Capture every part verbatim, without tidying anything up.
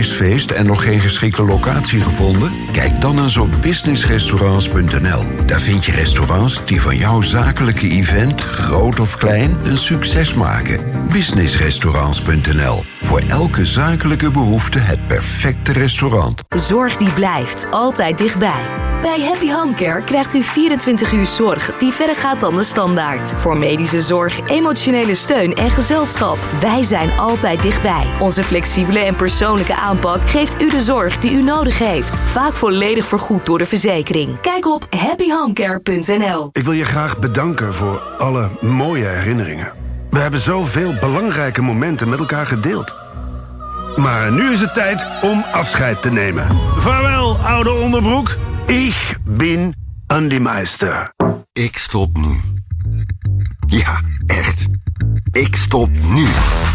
bedrijfsfeest en nog geen geschikte locatie gevonden? Kijk dan eens op business restaurants punt n l. Daar vind je restaurants die van jouw zakelijke event, groot of klein, een succes maken. business restaurants punt n l. Voor elke zakelijke behoefte het perfecte restaurant. Zorg die blijft altijd dichtbij. Bij Happy Home Care krijgt u vierentwintig uur zorg die verder gaat dan de standaard. Voor medische zorg, emotionele steun en gezelschap. Wij zijn altijd dichtbij. Onze flexibele en persoonlijke aanpak geeft u de zorg die u nodig heeft. Vaak volledig vergoed door de verzekering. Kijk op happy home care punt n l. Ik wil je graag bedanken voor alle mooie herinneringen. We hebben zoveel belangrijke momenten met elkaar gedeeld. Maar nu is het tijd om afscheid te nemen. Vaarwel, oude onderbroek. Ik ben Andy Meister. Ik stop nu. Ja, echt. Ik stop nu.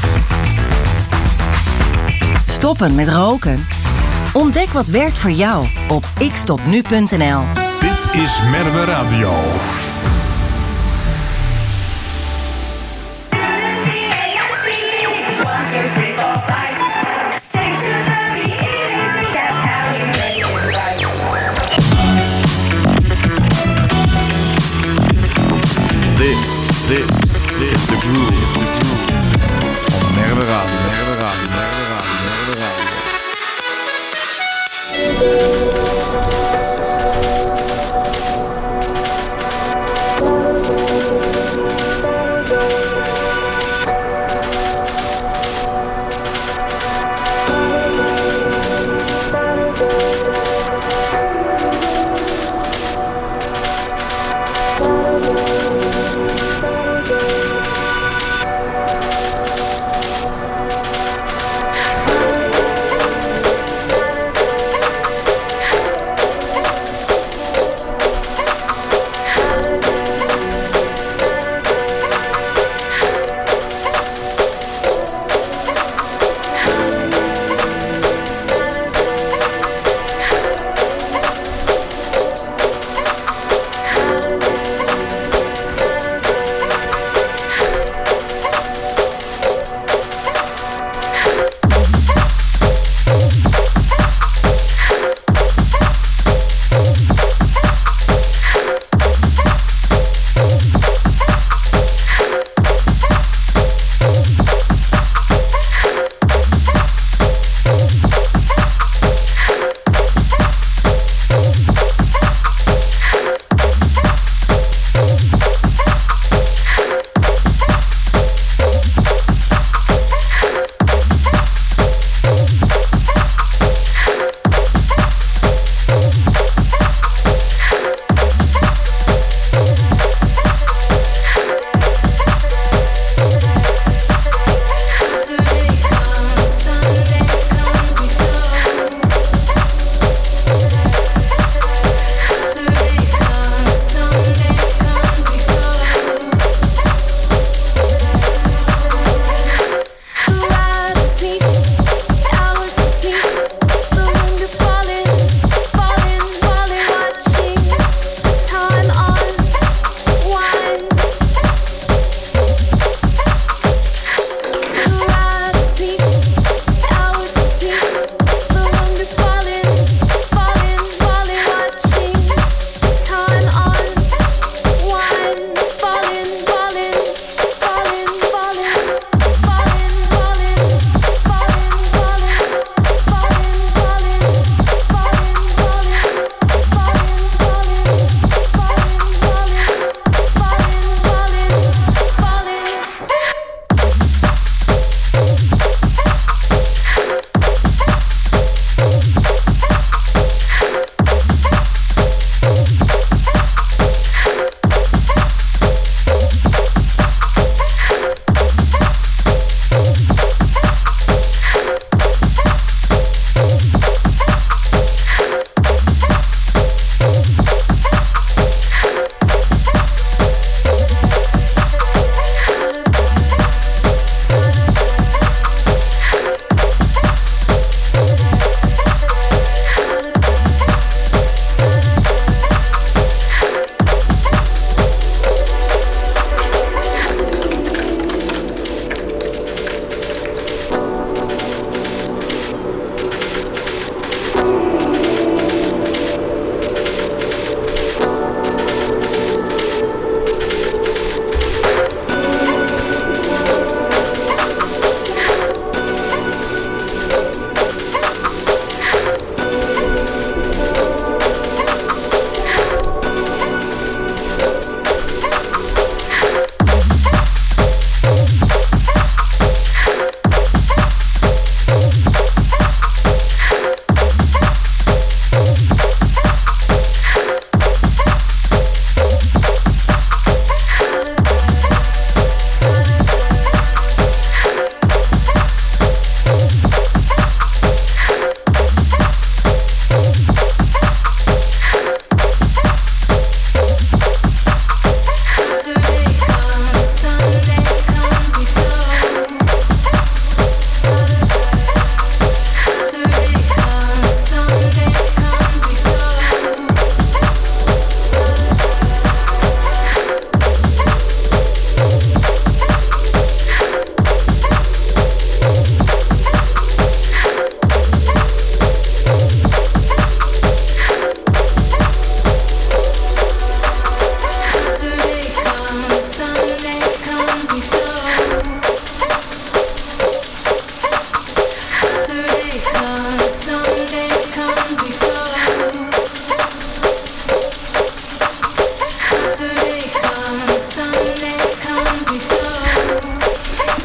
Stoppen met roken? Ontdek wat werkt voor jou op ik stop nu punt n l. Dit is Merwe Radio. This, this, this, the groove, the groove. Op Merwe Radio, Merwe Radio, Merwe Radio, Merwe Radio.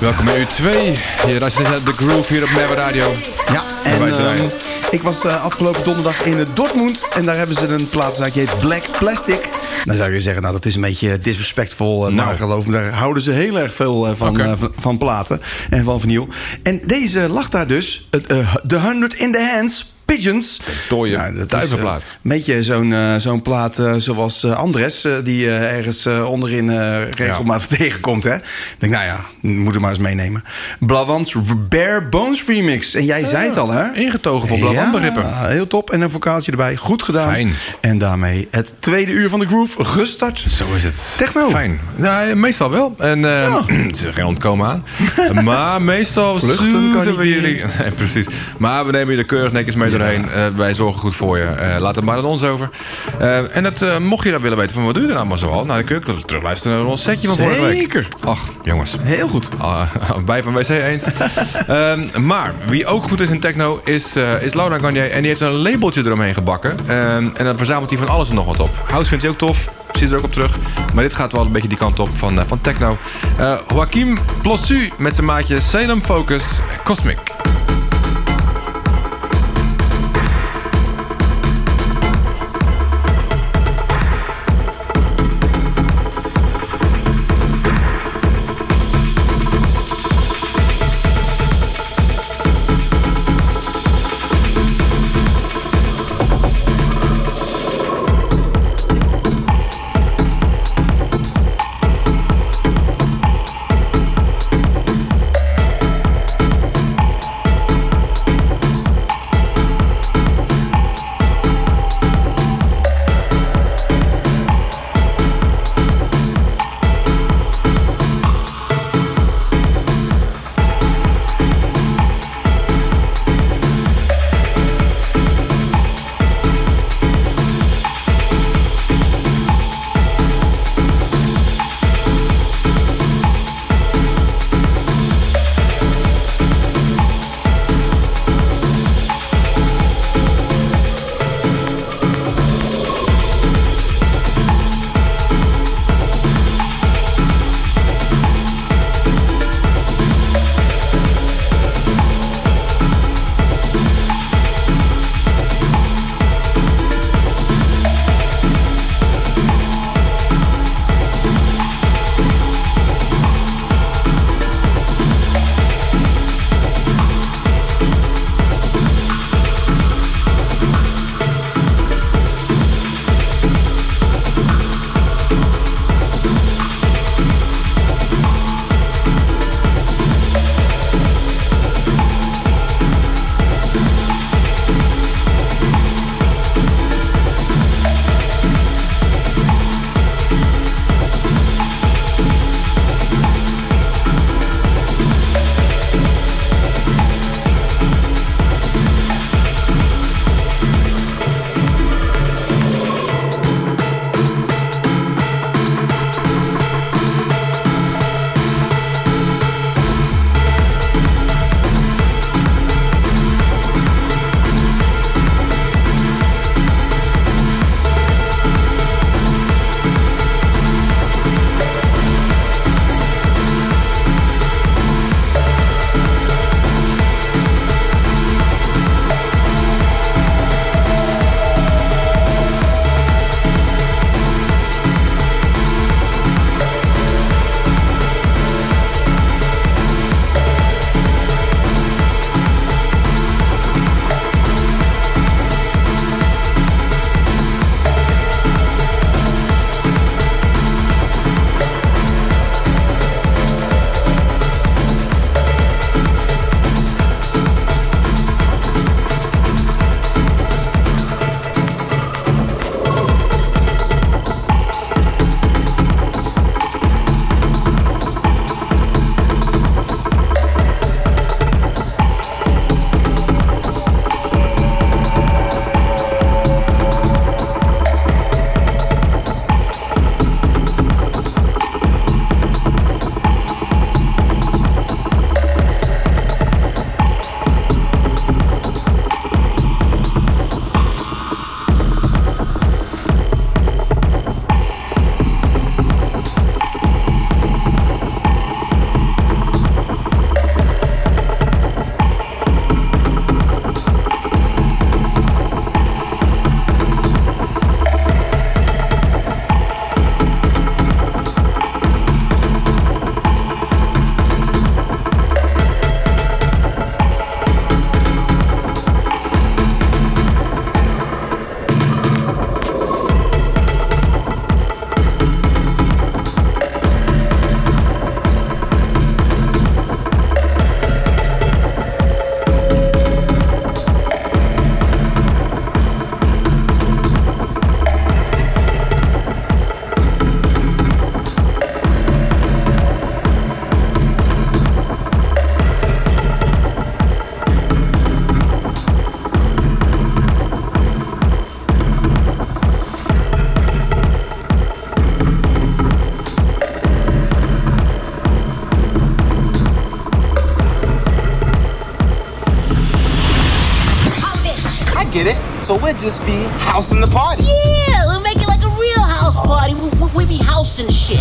Welkom bij u twee. Je luistert naar The Groove hier op Merwe Radio. Ja, en uh, ik was uh, afgelopen donderdag in Dortmund. En daar hebben ze een platenzaak, die heet Black Plastic. Dan zou je zeggen, nou dat is een beetje disrespectvol. Uh, nou. Maar geloof me, daar houden ze heel erg veel uh, van, okay. uh, van, van platen en van vinyl. En deze lag daar dus, uh, The Hundred in the Hands... Pigeons. Dooie nou, duivenplaat. Een uh, beetje zo'n, uh, zo'n plaat uh, zoals uh, Andres... Uh, die uh, ergens uh, onderin uh, regelmatig ja. tegenkomt. Hè? Ik denk, nou ja, moet hem maar eens meenemen. Blawans Bare Bones remix. En jij ja, zei het al, hè? Ingetogen voor Blawan begrippen. Ja, heel top. En een vocaaltje erbij. Goed gedaan. Fijn. En daarmee het tweede uur van de Groove gestart. Zo is het. Techno. Fijn. Nou, meestal wel. En uh, ja. het is er geen ontkomen aan. Maar meestal zoeten we jullie... Nee, precies. Maar we nemen je er keurig netjes mee doorheen. Uh, wij zorgen goed voor je. Uh, laat het maar aan ons over. Uh, en dat, uh, mocht je dat willen weten van wat doe je er allemaal zoal? Nou, dan kun je ook terug luisteren naar ons setje van vorige week. Zeker. Ach, jongens. Heel goed. Uh, bij van W C eens. uh, maar wie ook goed is in techno is, uh, is Laurent Garnier. En die heeft een labeltje eromheen gebakken. Uh, en dan verzamelt hij van alles en nog wat op. House vindt hij ook tof. Zit er ook op terug. Maar dit gaat wel een beetje die kant op van, uh, van techno. Uh, Joachim Plossu met zijn maatje Salem Focus Cosmic. get it. So we'll just be housing the party. Yeah, we'll make it like a real house party. We, we, we be housing shit.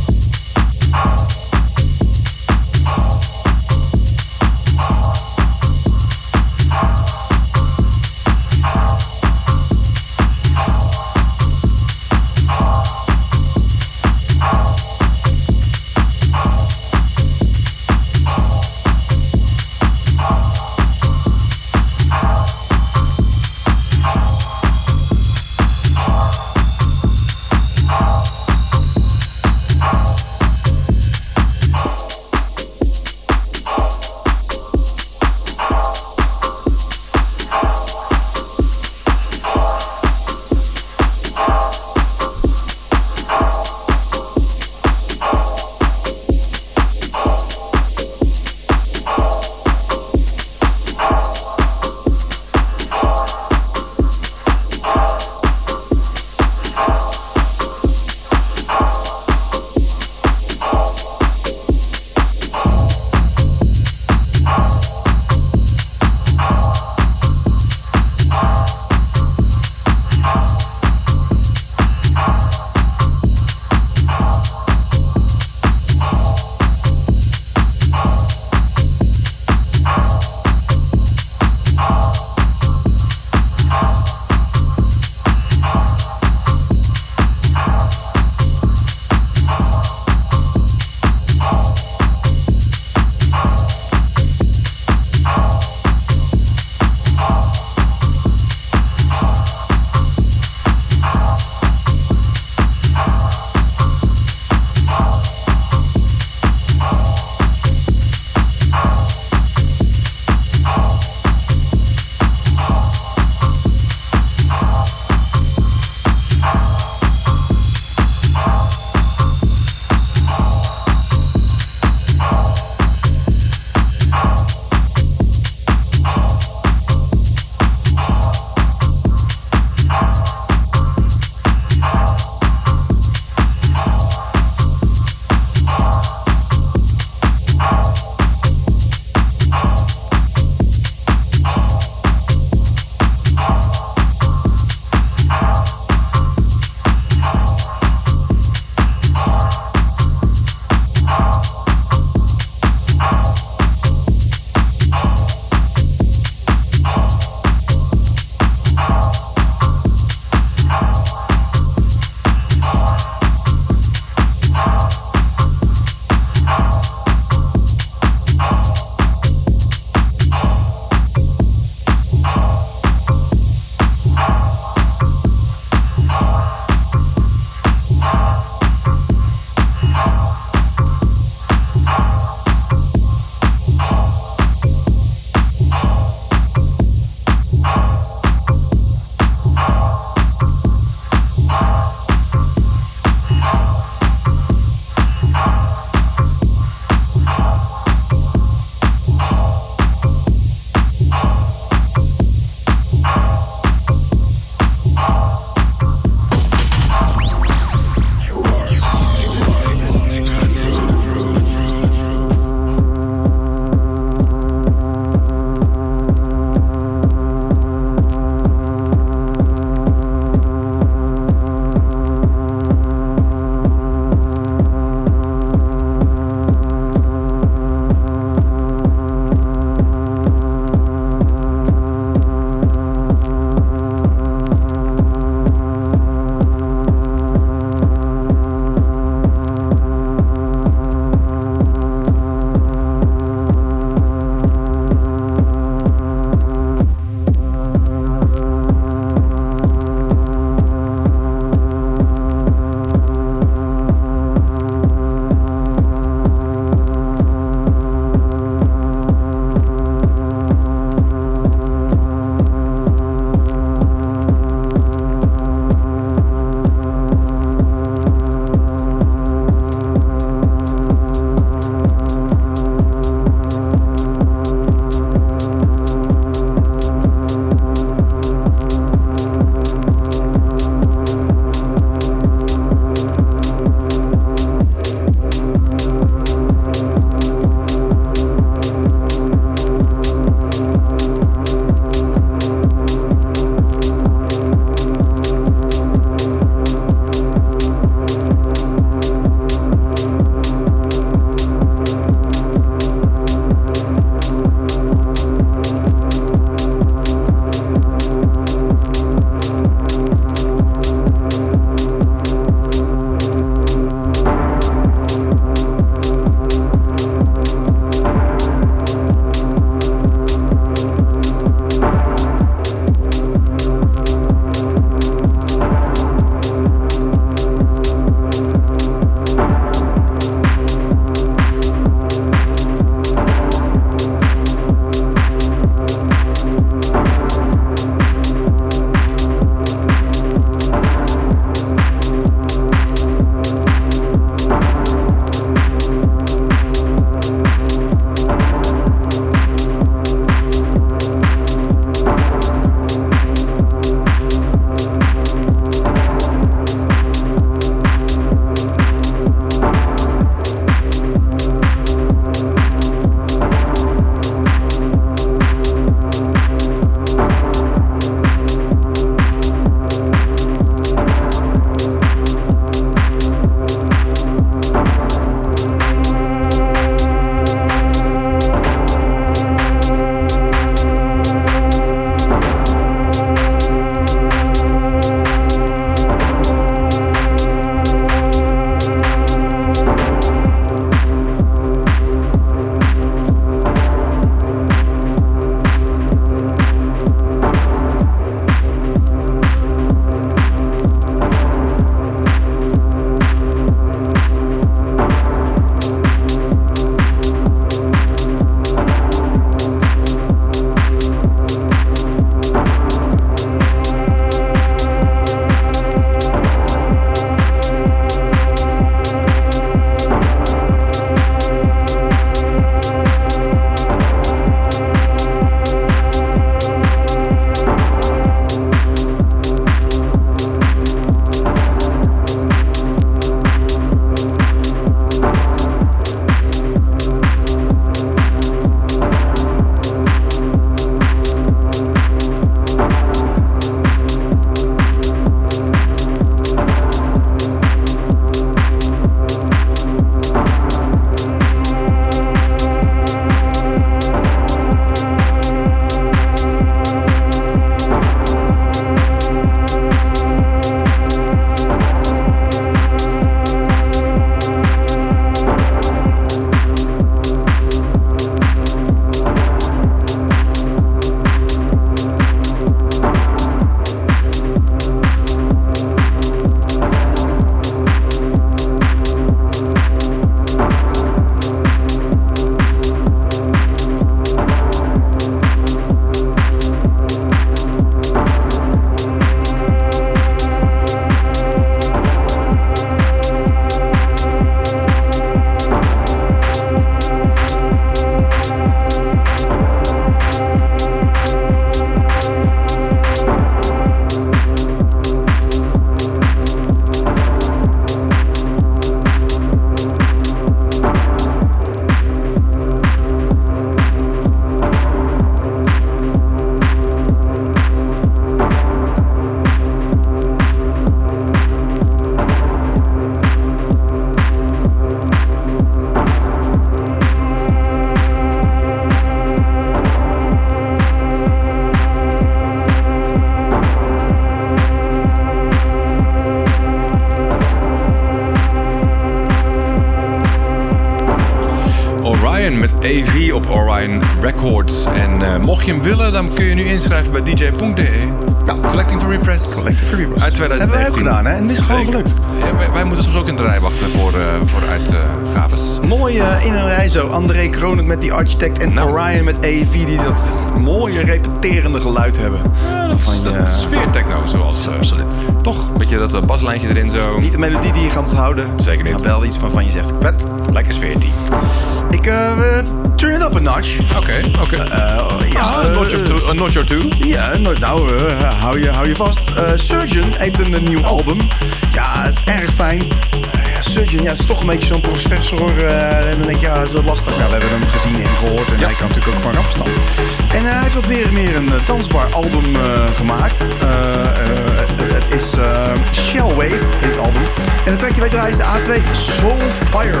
A V op Orion Records. En uh, mocht je hem willen, dan kun je nu inschrijven bij d j punt d e. Nou, Collecting for Repress. Collecting for Repress. Uit twintig negentien. Hebben wij ook gedaan, hè? En dit is gewoon gelukt. Ja, wij, wij moeten soms ook in de rij wachten voor, uh, voor uitgaves. Uh, Mooi uh, in een rij zo. André Kronend met die Architect en nou. Orion met A V die dat mooie repeterende geluid hebben. Ja, dat is uh, sfeer-techno zoals. Uh, absoluut. Toch? Een beetje dat uh, baslijntje erin zo. Niet de melodie die je gaat onthouden. Zeker niet. Maar wel iets waarvan je zegt, vet. Lekker sfeertie. Ik uh, turn it up a notch. Oké, okay, oké. Okay. Uh, ja, ah, a notch or two. A notch or two. Ja, nou, nou uh, hou, je, hou je vast. Uh, Surgeon heeft een, een nieuw album. Ja, het is erg fijn. Uh, ja, Surgeon, ja, het is toch een beetje zo'n professor. Uh, en dan denk je, ja, het is wat lastig. Nou, we hebben hem gezien en gehoord. En ja. hij kan natuurlijk ook van Rampenstand. En uh, hij heeft wat weer meer een uh, dansbaar album uh, gemaakt. Uh, uh, het is uh, Shellwave, heet het album. En de track die wij draaien is de A twee Soulfire.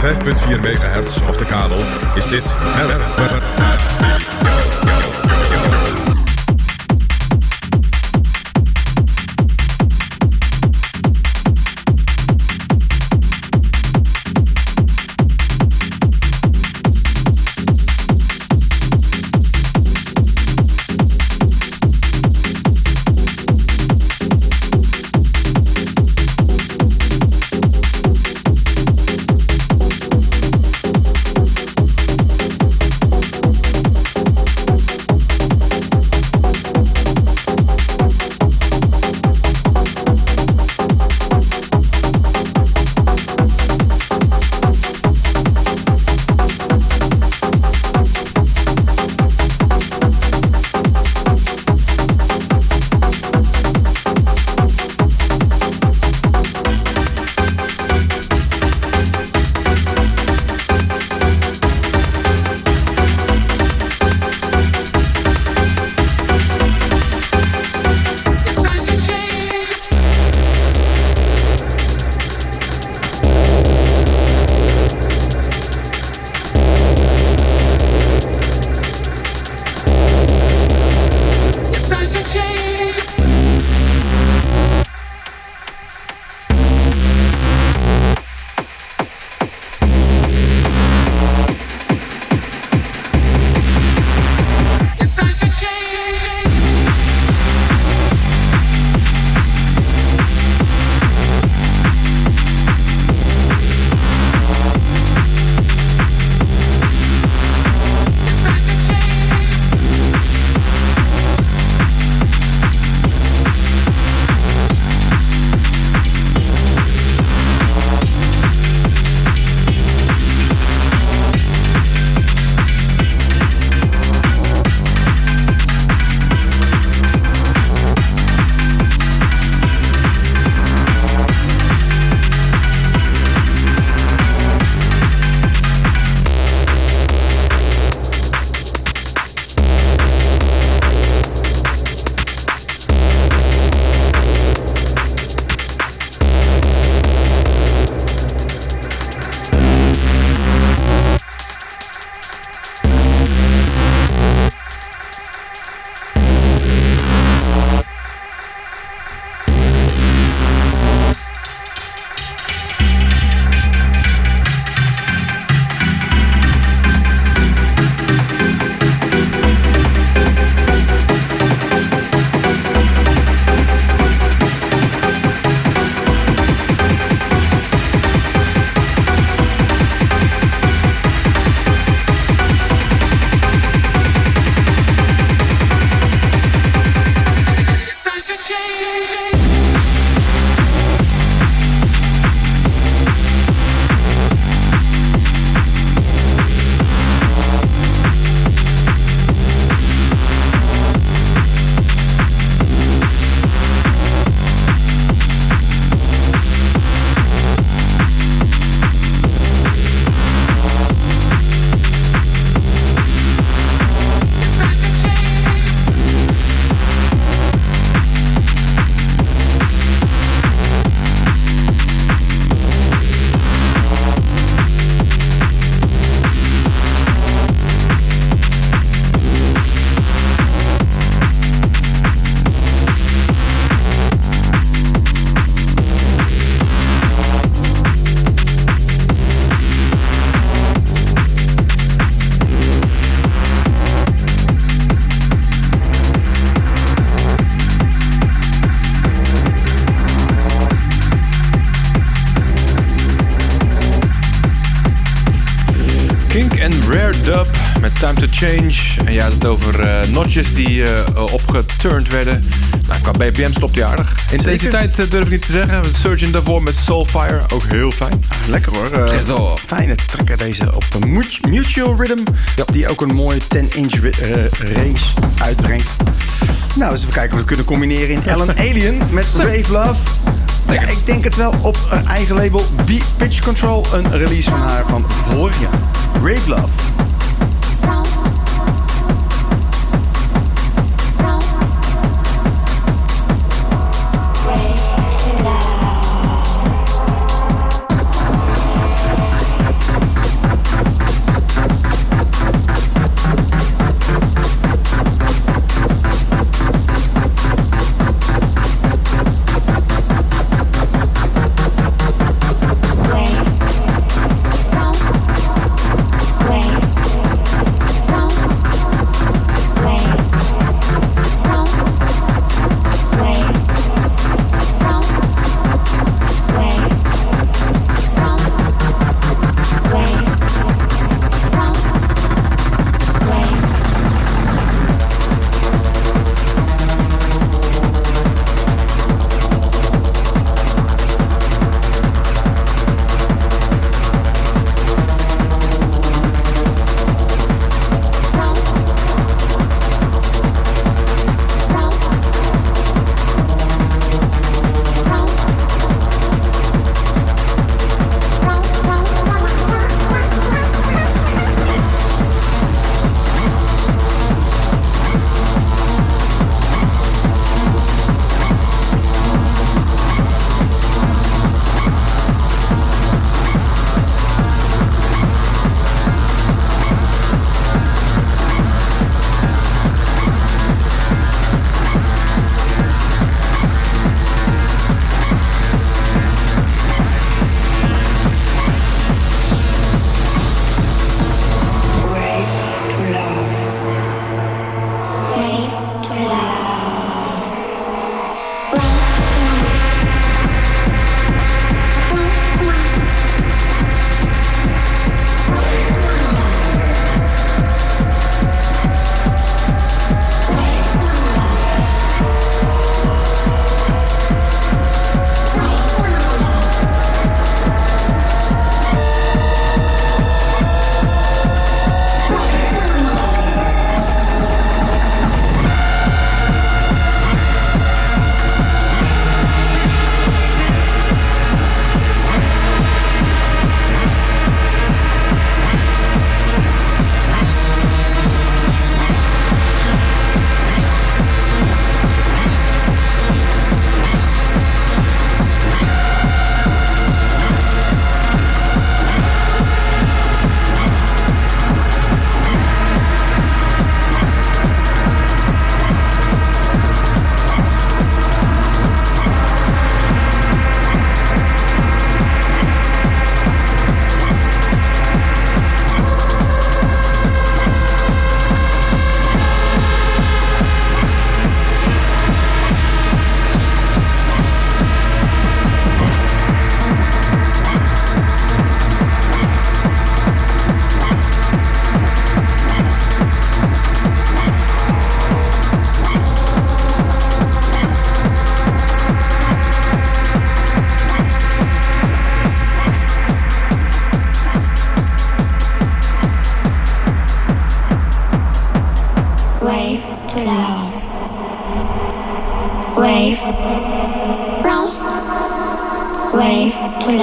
vijf komma vier megahertz of de kabel is dit Merwe Radio. Dub met Time to Change. En je had het over uh, notches die uh, opgeturnd werden. Nou, qua B P M stopt hij aardig. Intensiteit uh, durf ik niet te zeggen. Surgeon daarvoor met Soulfire, ook heel fijn. Lekker hoor. Uh, fijne trekker deze op een Mutual Rhythm. Ja. Die ook een mooie ten inch uh, range uitbrengt. Nou, eens even kijken of we kunnen combineren in Ellen Alien met Rave Love. Ja, ik denk het wel op een eigen label. Pitch Control, een release van haar van vorig jaar. Rave Love.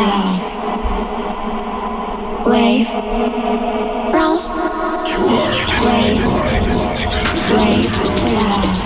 Wave. Wave. Wave. Wave.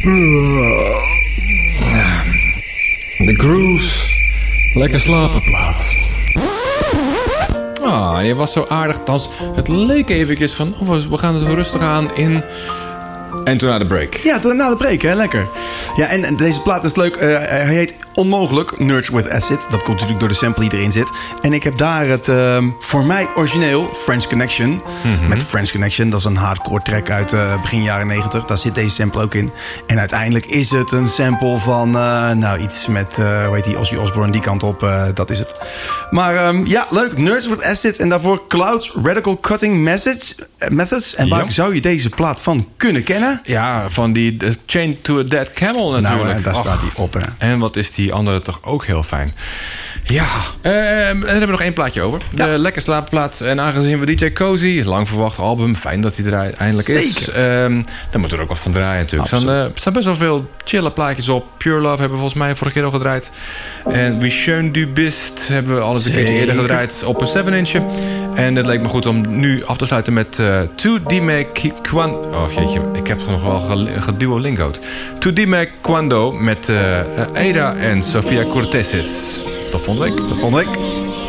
De grooves. Lekker slapen, plaat. Ah, je was zo aardig. Thans, het leek eventjes van... Oh, we gaan het rustig aan in... En toen na de break. Ja, toen na de break, hè? Lekker. Ja, en, en deze plaat is leuk. Uh, hij heet Onmogelijk, Nerds with Acid. Dat komt natuurlijk door de sample die erin zit. En ik heb daar het, uh, voor mij origineel, French Connection. Mm-hmm. Met French Connection, dat is een hardcore track uit uh, begin jaren negentig. Daar zit deze sample ook in. En uiteindelijk is het een sample van, uh, nou, iets met, uh, hoe heet die, Ozzy Osbourne, die kant op. Uh, dat is het. Maar um, ja, leuk. Nerds with Acid. En daarvoor Clouds Radical Cutting Message, uh, Methods. En waar ja. zou je deze plaat van kunnen kennen? Ja, van die uh, Chained to a Dead Camel natuurlijk. Nou, uh, daar Och. staat hij op, hè. En wat is die andere toch ook heel fijn. Ja, uh, dan hebben we nog één plaatje over. Ja. De Lekker Slaapplaat. En aangezien we D J Cozy, lang verwacht album, fijn dat hij er eindelijk is. Zeker. Um, daar moeten we er ook wat van draaien natuurlijk. Er staan, uh, staan best wel veel chille plaatjes op. Pure Love hebben we volgens mij vorige keer al gedraaid. En Wie Schön du bist hebben we al eens een keertje eerder gedraaid op een zeven inch. En het leek me goed om nu af te sluiten met uh, Tu Dime Quando. Oh jeetje, ik heb het nog wel geduolingo'd. Tu Dime Quando met uh, Ada en Sofia Cortesis. Tot volgende week. Tot volgende week.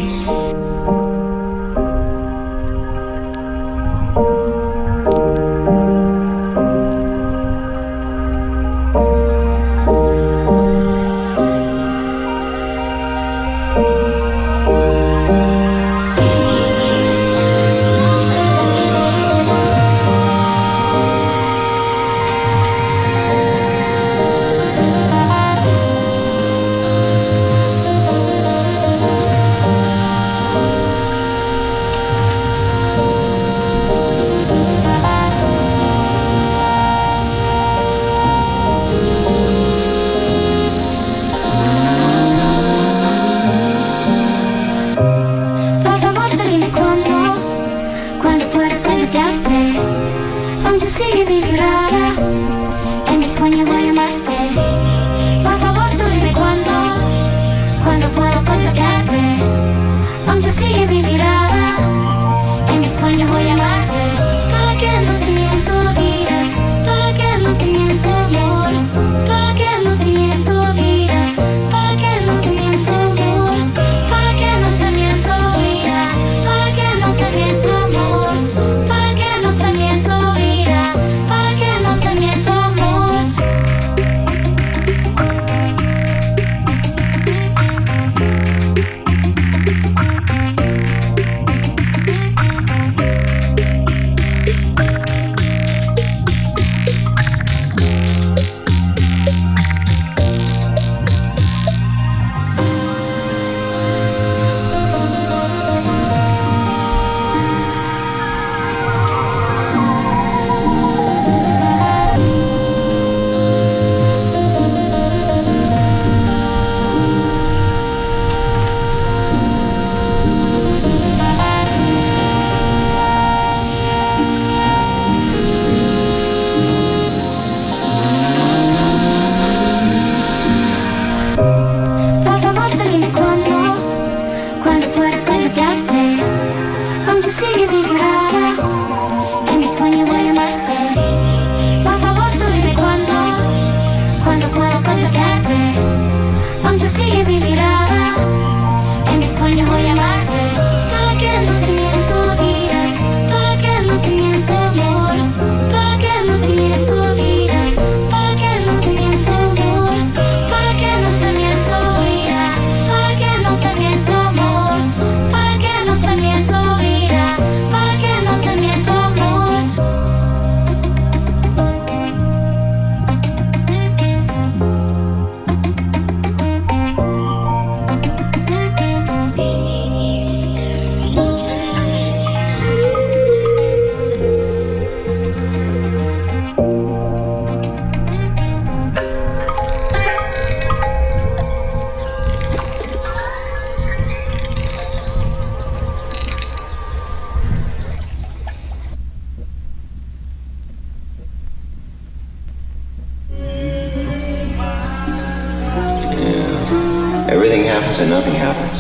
Everything happens and nothing happens.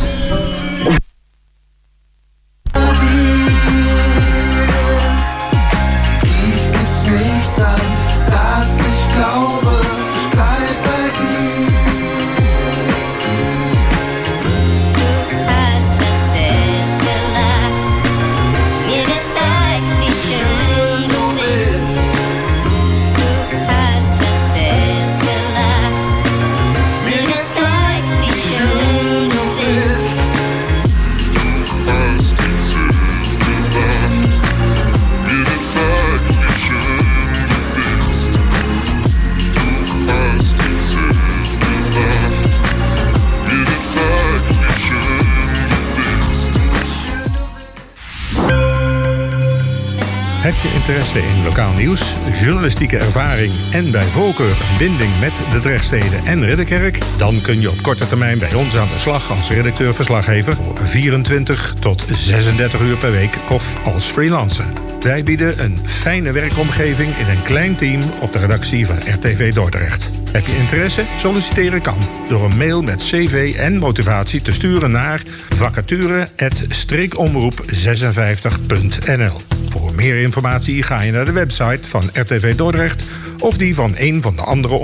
Gibt es nicht sein, dass ich glaube. interesse in lokaal nieuws, journalistieke ervaring en bij voorkeur een binding met de Drechtsteden en Ridderkerk? Dan kun je op korte termijn bij ons aan de slag als redacteur-verslaggever voor vierentwintig tot zesendertig uur per week of als freelancer. Wij bieden een fijne werkomgeving in een klein team op de redactie van R T V Dordrecht. Heb je interesse? Solliciteren kan door een mail met cv en motivatie te sturen naar vacature apenstaartje streekomroep zesenvijftig punt n l. Voor meer informatie ga je naar de website van R T V Dordrecht of die van een van de andere